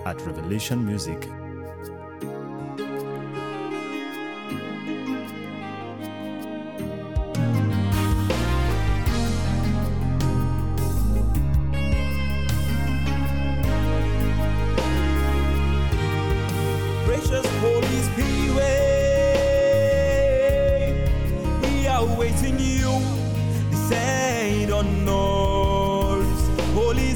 at Revelation Music. Precious Holy Spirit, we are waiting you, descend on us. Holy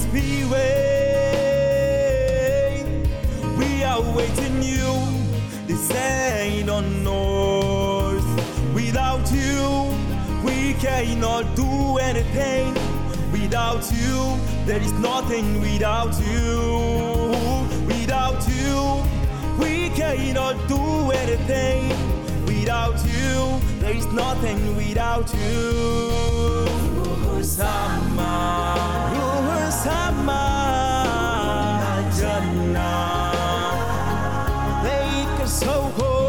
Spirit, we are waiting you, descend on us. Without you, we cannot do anything. Without you, there is nothing without you. Without you, we cannot do anything. Without you, there is nothing without you. Ruhu Sama, Ruhu Sama, Jannah, make us so cold.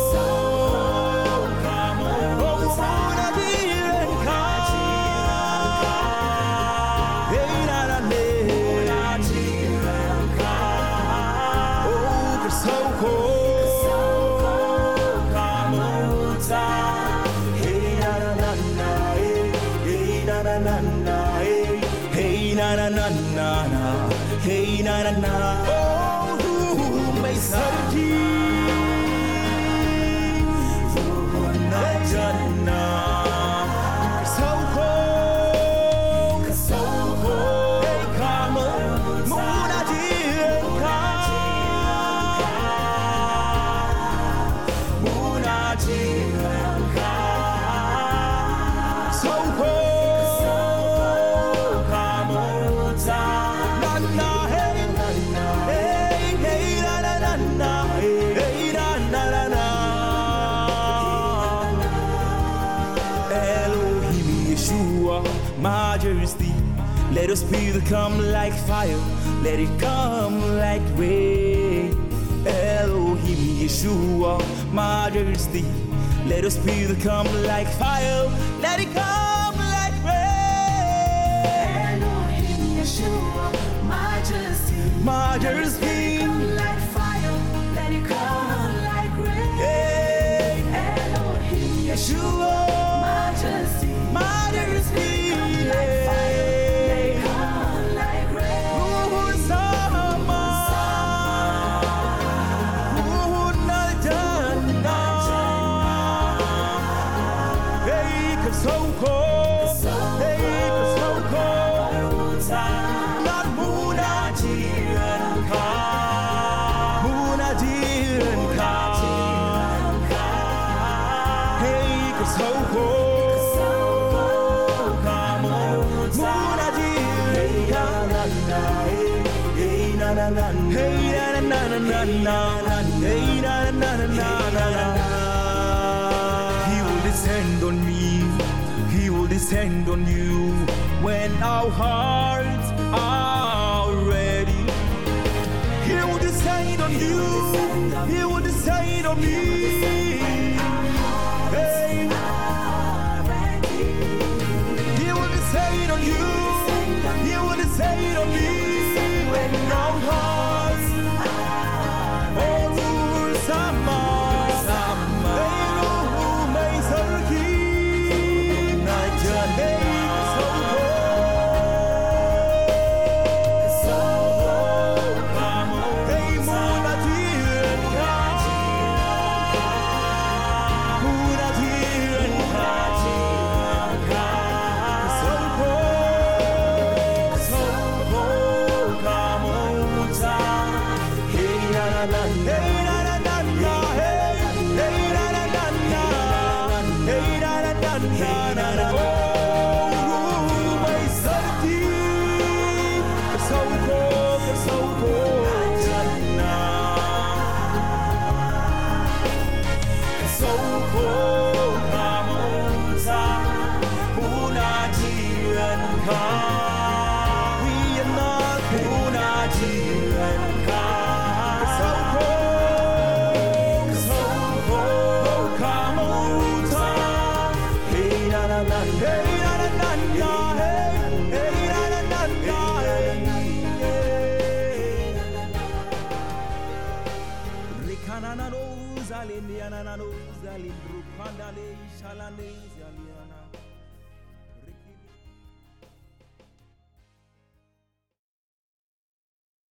Hey na na na, oh, may sarki, na Jannah, kasauko, hey kama muna jirka, sauko. Majesty, let us spirit come like fire, let it come like rain. Elohim Yeshua, Majesty, let us spirit come like fire, let it come like rain. Elohim Yeshua, Majesty, Majesty, come like fire, let it come like rain. Hey. Elohim Yeshua, Majesty, Majesty. He will descend on me, He will descend on you when our hearts are ready. He will descend on you, He will descend on me. Hey. He will descend on you, He will descend on me when our hearts Sama, may sarki na We are not Anano Zalindi Anano Zalindru Pandale Shalane Zaliana.